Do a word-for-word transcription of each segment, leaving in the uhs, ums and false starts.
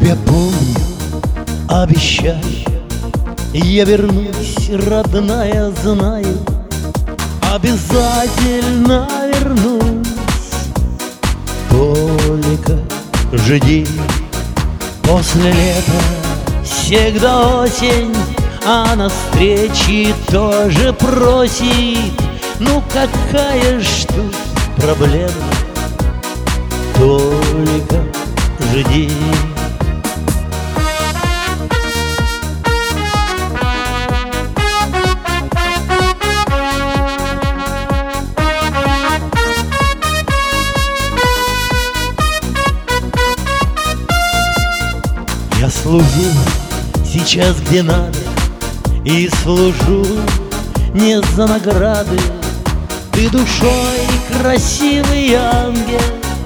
Тебя помню, обещаю, я вернусь, родная, знаю, обязательно вернусь. Только жди, после лета всегда осень, а на встречи тоже просит. Ну какая ж тут проблема, только жди. Я служу сейчас где надо, и служу не за награды. Ты душой красивый ангел,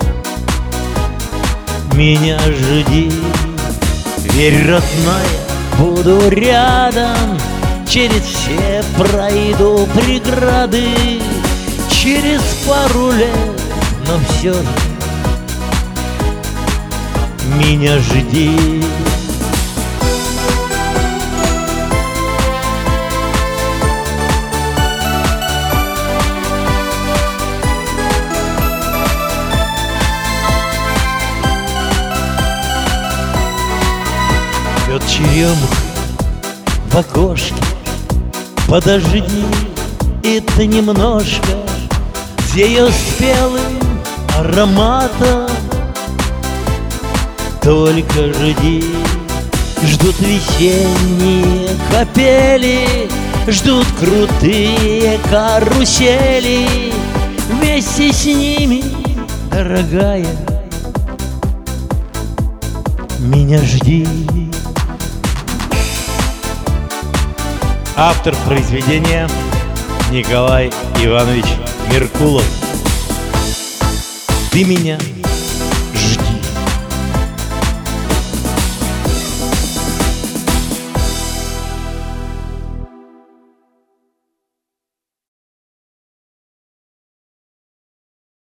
меня жди. Верь, родная, буду рядом, через все пройду преграды. Через пару лет, но все же меня жди. Пьет черемуха в окошке, подожди, это немножко. С ее спелым ароматом только жди. Ждут весенние капели, ждут крутые карусели. Вместе с ними, дорогая, меня жди. Автор произведения Николай Иванович Меркулов. Ты меня